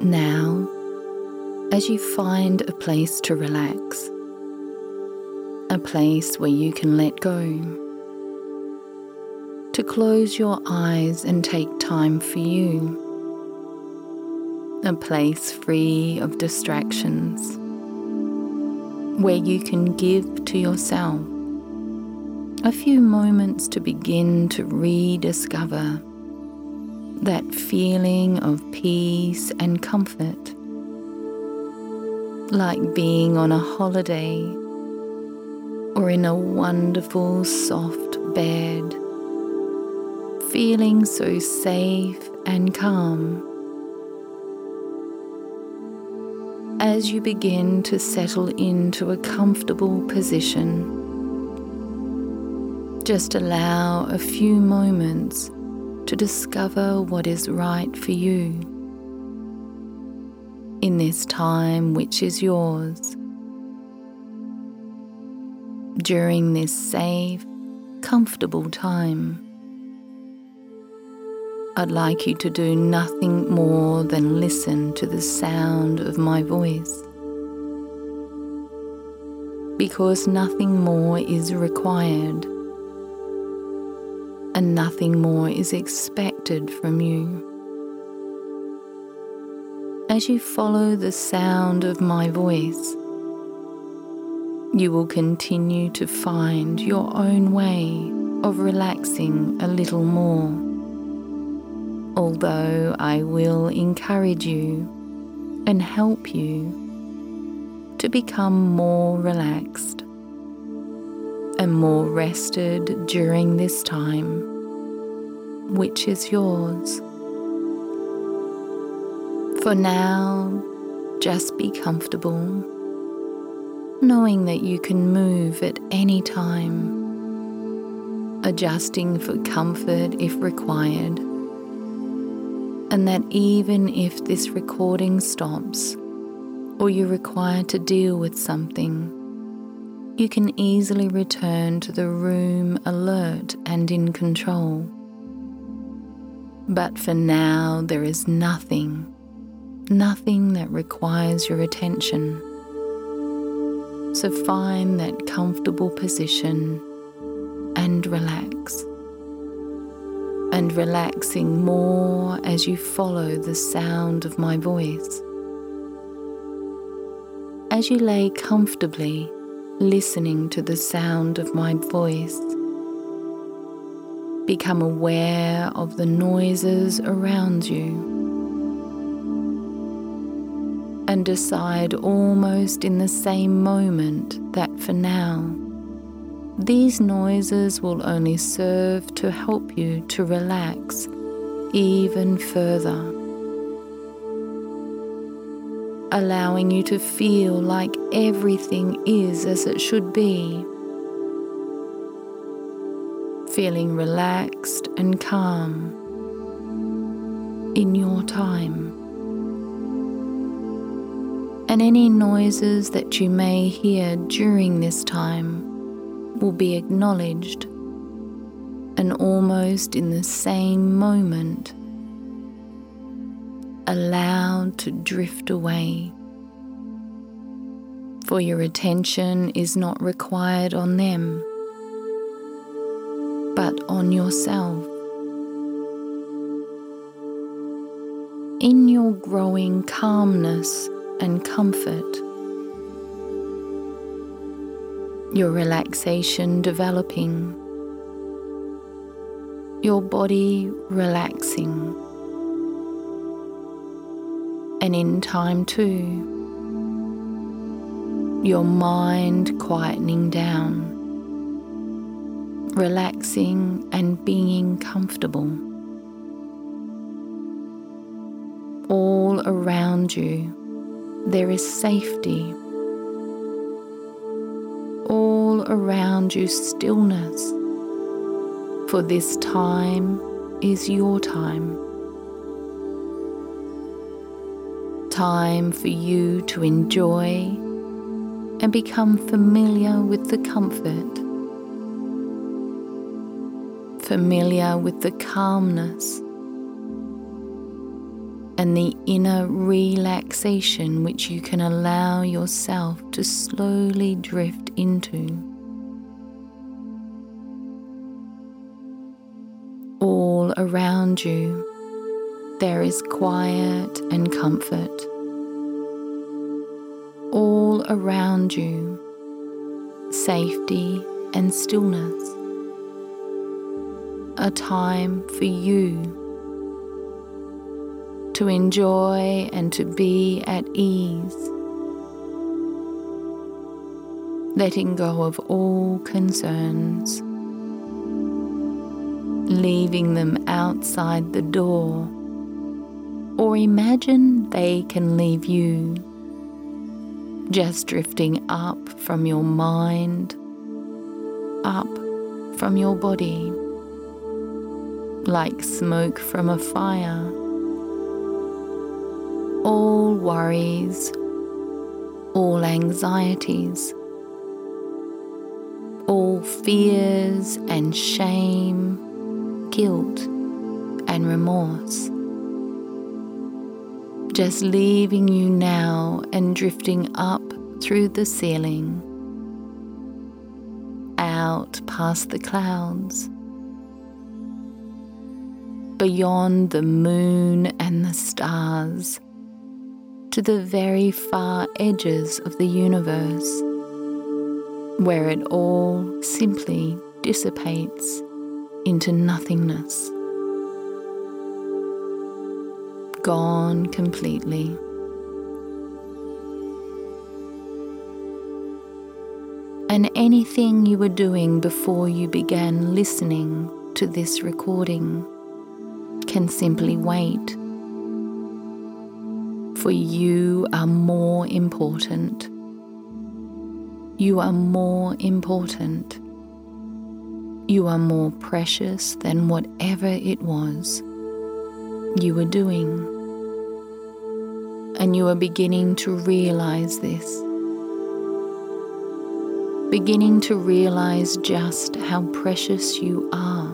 Now, as you find a place to relax, a place where you can let go, to close your eyes and take time for you, a place free of distractions, where you can give to yourself a few moments to begin to rediscover that feeling of peace and comfort, like being on a holiday or in a wonderful soft bed, feeling so safe and calm. As you begin to settle into a comfortable position, just allow a few moments to discover what is right for you in this time which is yours. During this safe, comfortable time, I'd like you to do nothing more than listen to the sound of my voice, because nothing more is required and nothing more is expected from you. As you follow the sound of my voice, you will continue to find your own way of relaxing a little more, although I will encourage you and help you to become more relaxed and more rested during this time, which is yours. For now, just be comfortable, knowing that you can move at any time, adjusting for comfort if required, and that even if this recording stops or you're required to deal with something, you can easily return to the room alert and in control. But for now, there is nothing that requires your attention. So find that comfortable position and relax. And relaxing more as you follow the sound of my voice. As you lay comfortably, listening to the sound of my voice, become aware of the noises around you and decide almost in the same moment that for now, these noises will only serve to help you to relax even further, allowing you to feel like everything is as it should be, feeling relaxed and calm in your time. And any noises that you may hear during this time will be acknowledged, and almost in the same moment allowed to drift away, for your attention is not required on them, but on yourself. In your growing calmness and comfort, your relaxation developing, your body relaxing, and in time too, your mind quietening down, relaxing and being comfortable. All around you, there is safety. All around you, stillness. For this time is your time. Time for you to enjoy and become familiar with the comfort, familiar with the calmness, and the inner relaxation which you can allow yourself to slowly drift into. All around you, there is quiet and comfort. All around you, safety and stillness. A time for you to enjoy and to be at ease, letting go of all concerns, leaving them outside the door, or imagine they can leave you, just drifting up from your mind, up from your body, like smoke from a fire. All worries, all anxieties, all fears and shame, guilt and remorse, just leaving you now and drifting up through the ceiling, out past the clouds, beyond the moon and the stars, to the very far edges of the universe, where it all simply dissipates into nothingness, gone completely. And anything you were doing before you began listening to this recording can simply wait. For you are more important. You are more important. You are more precious than whatever it was you were doing. And you are beginning to realize this. Beginning to realize just how precious you are.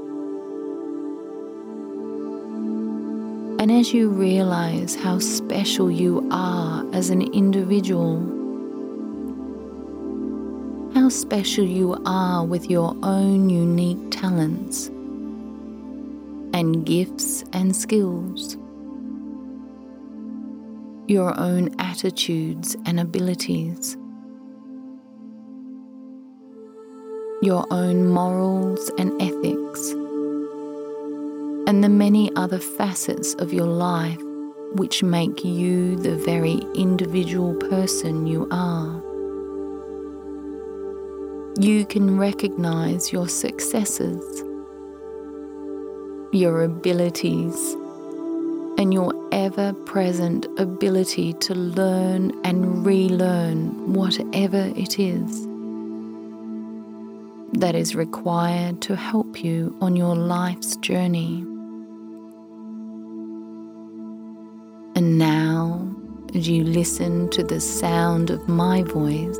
And as you realize how special you are as an individual, how special you are with your own unique talents and gifts and skills, your own attitudes and abilities, your own morals and ethics, and the many other facets of your life which make you the very individual person you are. You can recognize your successes, your abilities, and your ever-present ability to learn and relearn whatever it is that is required to help you on your life's journey. And now, as you listen to the sound of my voice,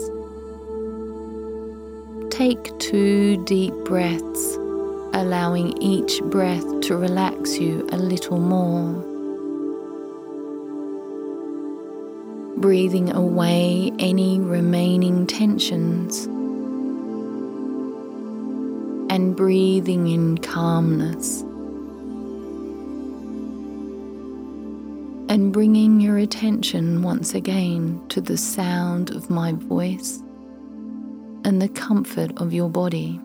take 2 deep breaths, allowing each breath to relax you a little more. Breathing away any remaining tensions and breathing in calmness. And bringing your attention once again to the sound of my voice and the comfort of your body.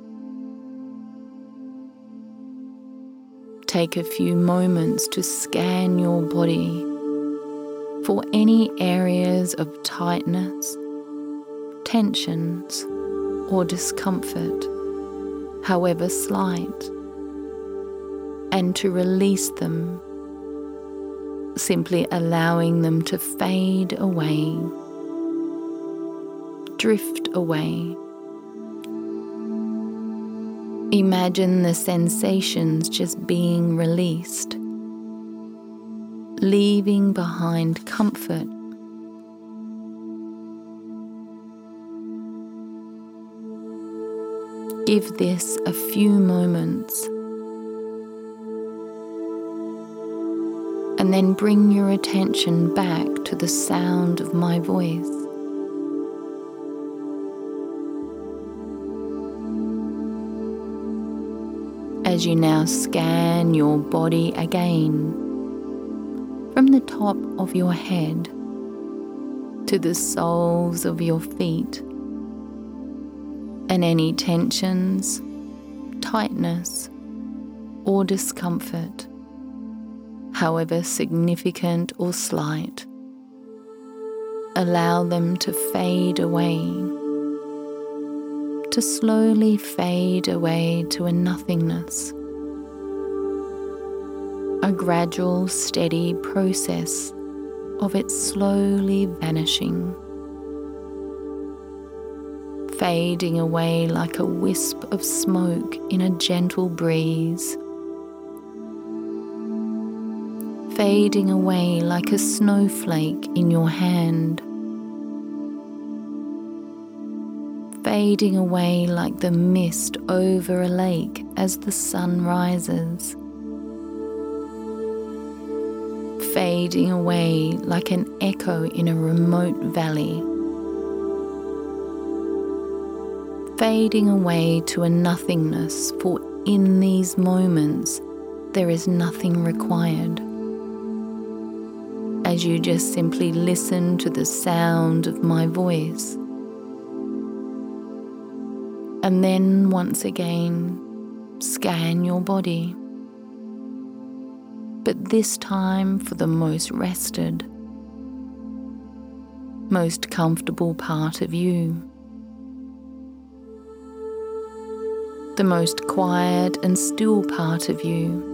Take a few moments to scan your body for any areas of tightness, tensions, or discomfort, however slight, and to release them, simply allowing them to fade away, drift away. Imagine the sensations just being released, leaving behind comfort. Give this a few moments. And And then bring your attention back to the sound of my voice. As you now scan your body again, from the top of your head to the soles of your feet, and any tensions, tightness, or discomfort, however significant or slight, allow them to fade away, to slowly fade away to a nothingness, a gradual, steady process of it slowly vanishing, fading away like a wisp of smoke in a gentle breeze, fading away like a snowflake in your hand, fading away like the mist over a lake as the sun rises, fading away like an echo in a remote valley, fading away to a nothingness, for in these moments there is nothing required. As you just simply listen to the sound of my voice. And then once again, scan your body. But this time for the most rested, most comfortable part of you. The most quiet and still part of you.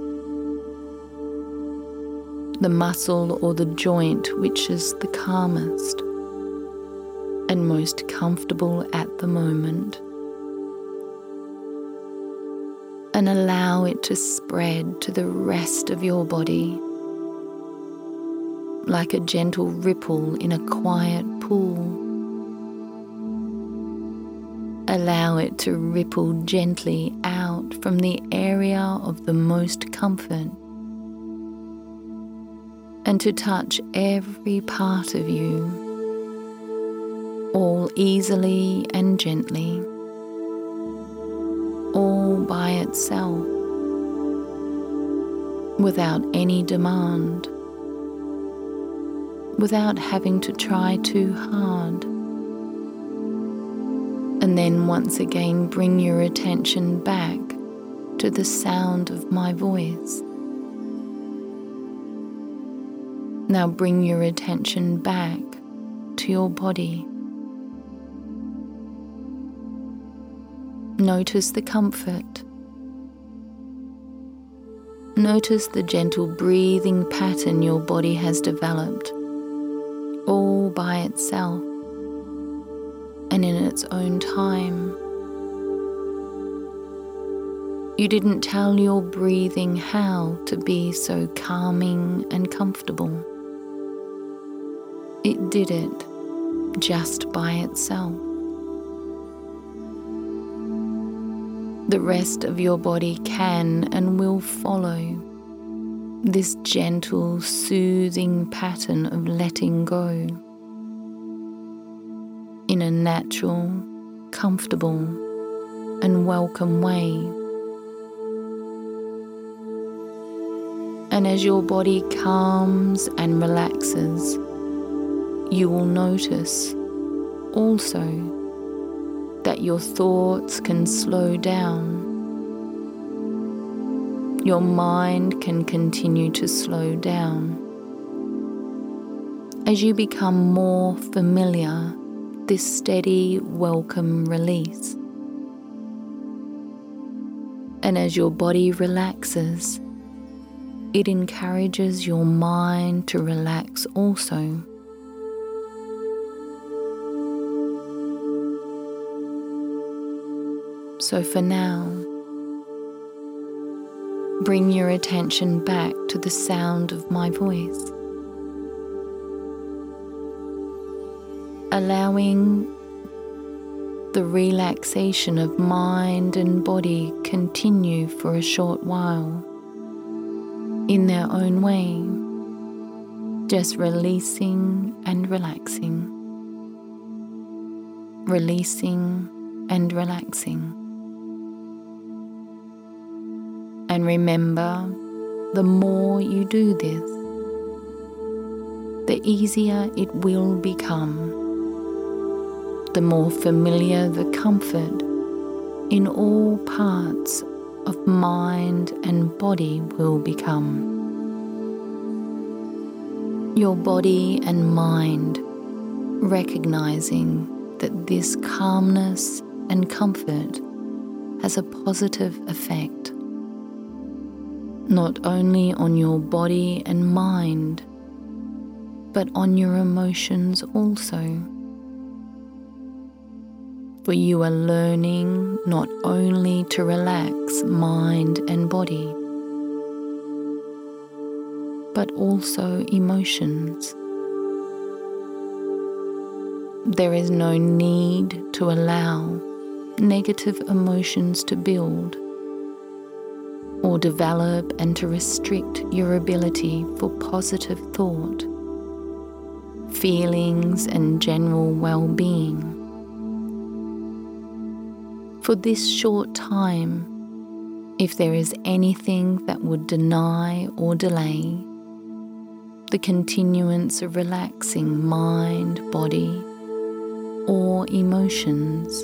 The muscle or the joint which is the calmest and most comfortable at the moment. And allow it to spread to the rest of your body like a gentle ripple in a quiet pool. Allow it to ripple gently out from the area of the most comfort and to touch every part of you, all easily and gently, all by itself, without any demand, without having to try too hard. And then once again bring your attention back to the sound of my voice. Now bring your attention back to your body. Notice the comfort. Notice the gentle breathing pattern your body has developed, all by itself and in its own time. You didn't tell your breathing how to be so calming and comfortable. It did it just by itself. The rest of your body can and will follow this gentle, soothing pattern of letting go in a natural, comfortable, and welcome way. And as your body calms and relaxes, you will notice also that your thoughts can slow down. Your mind can continue to slow down. As you become more familiar, this steady, welcome release. And as your body relaxes, it encourages your mind to relax also. So for now, bring your attention back to the sound of my voice, allowing the relaxation of mind and body continue for a short while. in their own way, just releasing and relaxing, releasing and relaxing. And remember, the more you do this, the easier it will become, the more familiar the comfort in all parts of mind and body will become. Your body and mind recognizing that this calmness and comfort has a positive effect, not only on your body and mind, but on your emotions also. For you are learning not only to relax mind and body, but also emotions. There is no need to allow negative emotions to build or develop and to restrict your ability for positive thought, feelings and general well-being. For this short time, if there is anything that would deny or delay the continuance of relaxing mind, body, or emotions,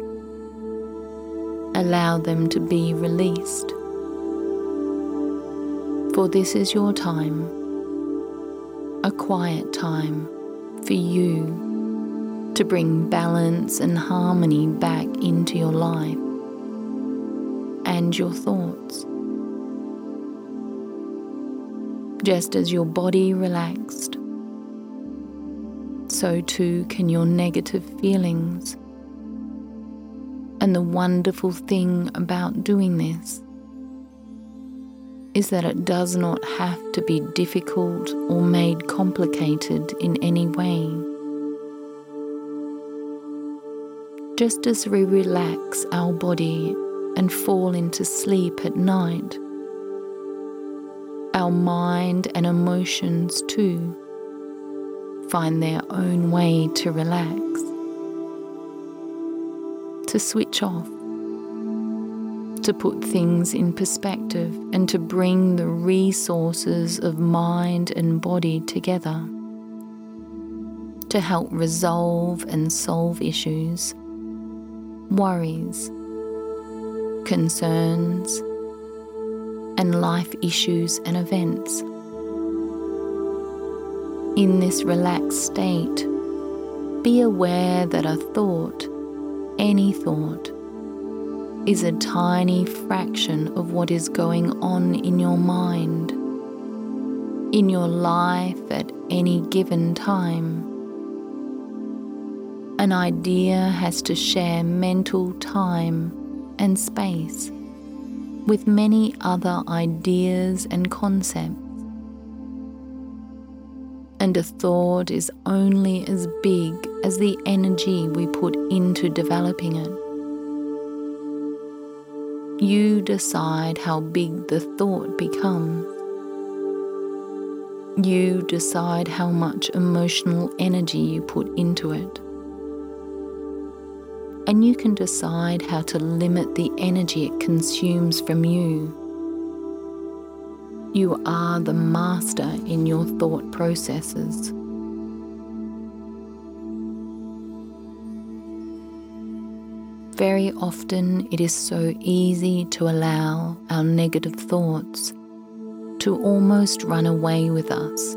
allow them to be released. For this is your time, a quiet time for you to bring balance and harmony back into your life and your thoughts. Just as your body relaxed, so too can your negative feelings. And the wonderful thing about doing this is that it does not have to be difficult or made complicated in any way. Just as we relax our body and fall into sleep at night, our mind and emotions too find their own way to relax, to switch off, to put things in perspective and to bring the resources of mind and body together to help resolve and solve issues, worries, concerns, and life issues and events. In this relaxed state, be aware that a thought, any thought, is a tiny fraction of what is going on in your mind, in your life at any given time. An idea has to share mental time and space with many other ideas and concepts. And a thought is only as big as the energy we put into developing it. You decide how big the thought becomes. You decide how much emotional energy you put into it. And you can decide how to limit the energy it consumes from you. You are the master in your thought processes. Very often it is so easy to allow our negative thoughts to almost run away with us.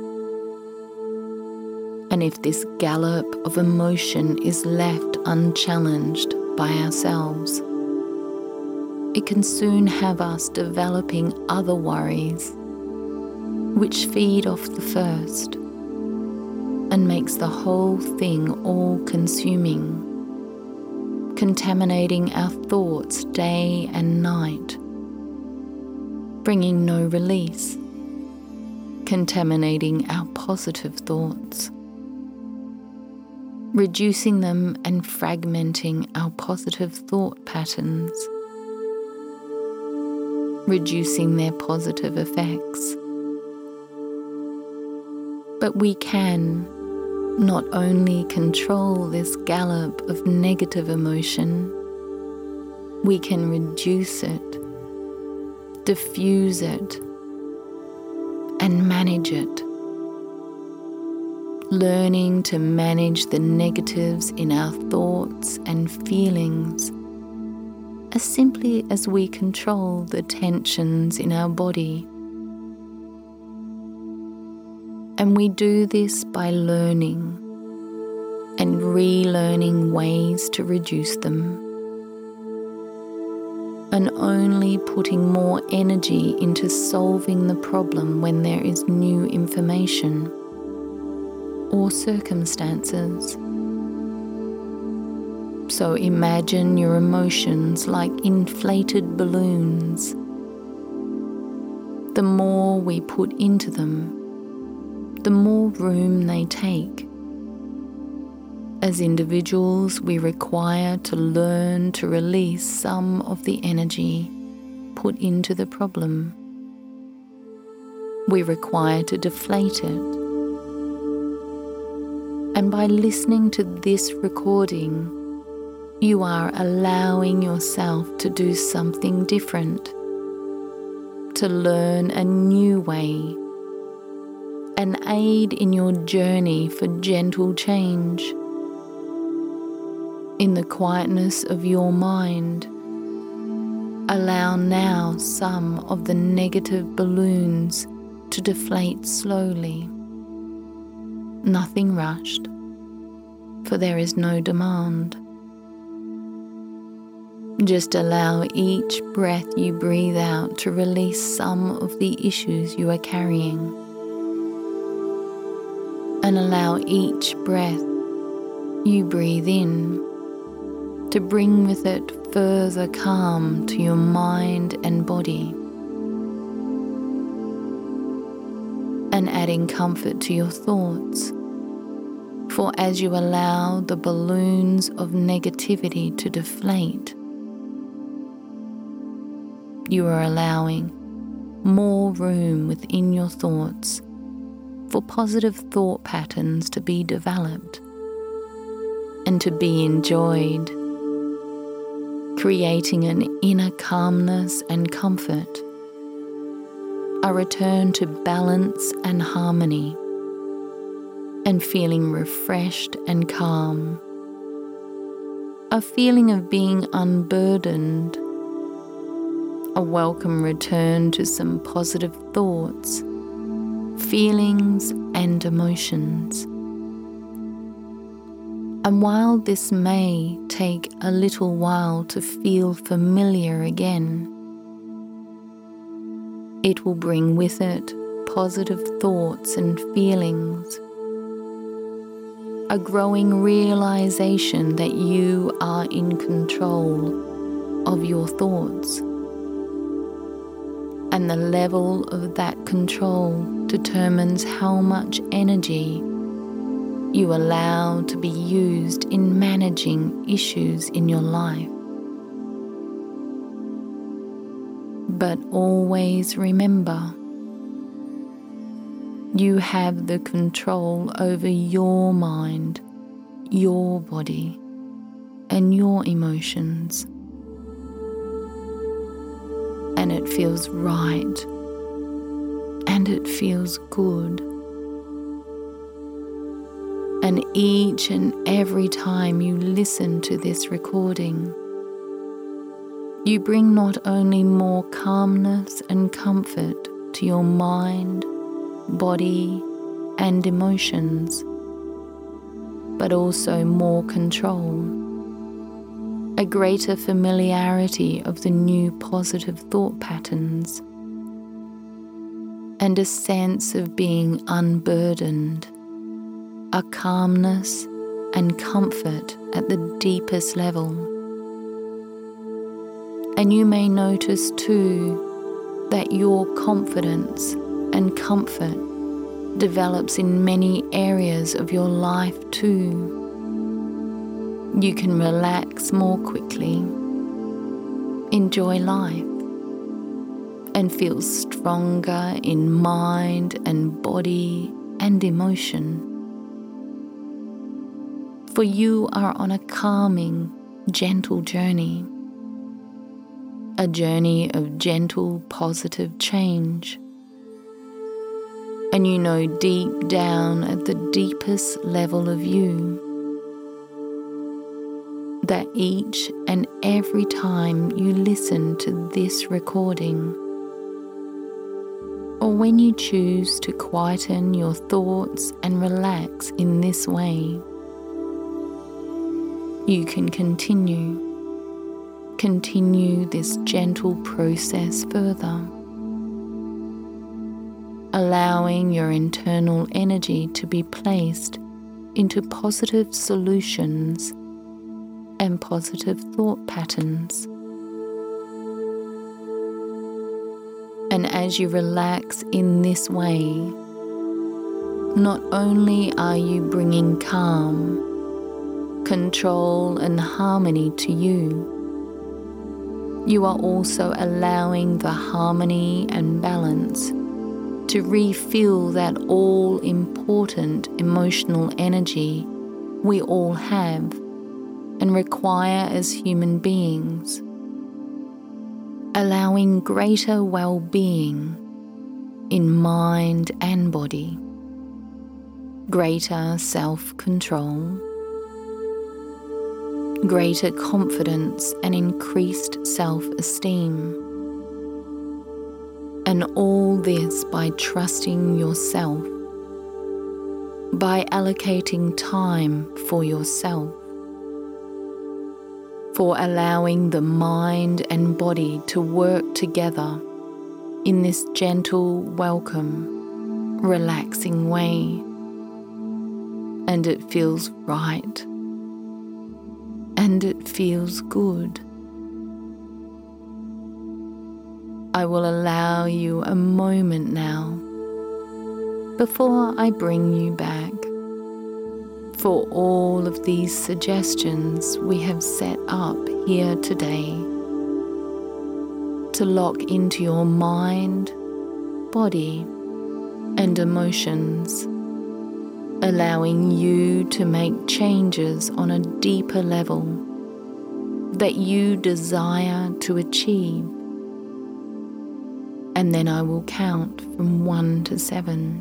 And if this gallop of emotion is left unchallenged by ourselves, it can soon have us developing other worries, which feed off the first and makes the whole thing all-consuming, contaminating our thoughts day and night, bringing no release, contaminating our positive thoughts, reducing them and fragmenting our positive thought patterns, reducing their positive effects, But we can not only control this gallop of negative emotion, we can reduce it, diffuse it, and manage it. Learning to manage the negatives in our thoughts and feelings as simply as we control the tensions in our body. And we do this by learning and relearning ways to reduce them, and only putting more energy into solving the problem when there is new information or circumstances. So imagine your emotions like inflated balloons. The more we put into them, the more room they take. As individuals, we require to learn to release some of the energy put into the problem. We require to deflate it. And by listening to this recording, you are allowing yourself to do something different, to learn a new way, an aid in your journey for gentle change. In the quietness of your mind, allow now some of the negative balloons to deflate slowly. Nothing rushed, for there is no demand. Just allow each breath you breathe out to release some of the issues you are carrying. And allow each breath you breathe in to bring with it further calm to your mind and body, and adding comfort to your thoughts. For as you allow the balloons of negativity to deflate, you are allowing more room within your thoughts for positive thought patterns to be developed and to be enjoyed, creating an inner calmness and comfort, a return to balance and harmony, and feeling refreshed and calm, a feeling of being unburdened, a welcome return to some positive thoughts, feelings and emotions. And while this may take a little while to feel familiar again, it will bring with it positive thoughts and feelings, a growing realization that you are in control of your thoughts. And the level of that control determines how much energy you allow to be used in managing issues in your life. But always remember, you have the control over your mind, your body, and your emotions. And it feels right, and it feels good. And each and every time you listen to this recording, you bring not only more calmness and comfort to your mind, body, and emotions, but also more control, a greater familiarity of the new positive thought patterns, and a sense of being unburdened, a calmness and comfort at the deepest level. And you may notice too that your confidence and comfort develops in many areas of your life too. You can relax more quickly, enjoy life, and feel stronger in mind and body and emotion. For you are on a calming, gentle journey. A journey of gentle, positive change. And you know deep down at the deepest level of you that each and every time you listen to this recording, or when you choose to quieten your thoughts and relax in this way, you can continue this gentle process further, allowing your internal energy to be placed into positive solutions and positive thought patterns. And as you relax in this way, not only are you bringing calm, control and harmony to you, you are also allowing the harmony and balance to refill that all-important emotional energy we all have and require as human beings, allowing greater well-being in mind and body, greater self-control, greater confidence and increased self-esteem. And all this by trusting yourself, by allocating time for yourself, for allowing the mind and body to work together in this gentle, welcome, relaxing way. And it feels right. And it feels good. I will allow you a moment now before I bring you back for all of these suggestions we have set up here today to lock into your mind, body, and emotions, allowing you to make changes on a deeper level that you desire to achieve. And then I will count from 1 to 7.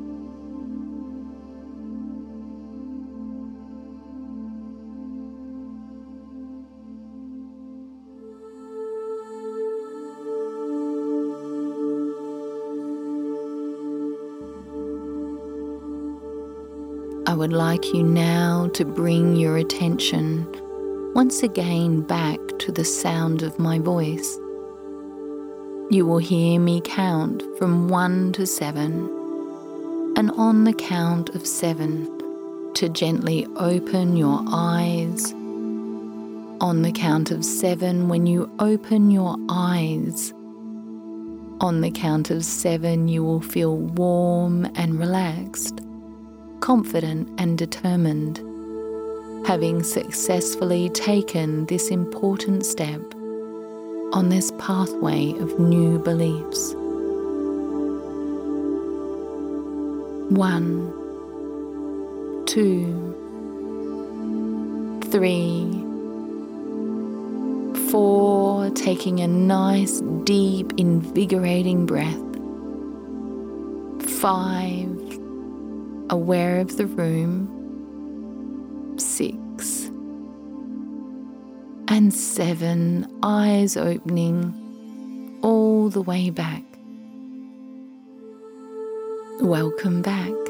I would like you now to bring your attention once again back to the sound of my voice. You will hear me count from 1 to 7, and on the count of 7, to gently open your eyes. On the count of 7, when you open your eyes, on the count of 7, you will feel warm and relaxed, confident and determined, having successfully taken this important step on this pathway of new beliefs. 1, 2, 3, 4, taking a nice, deep, invigorating breath. 5, aware of the room. 6, and 7, eyes opening all the way back. Welcome back.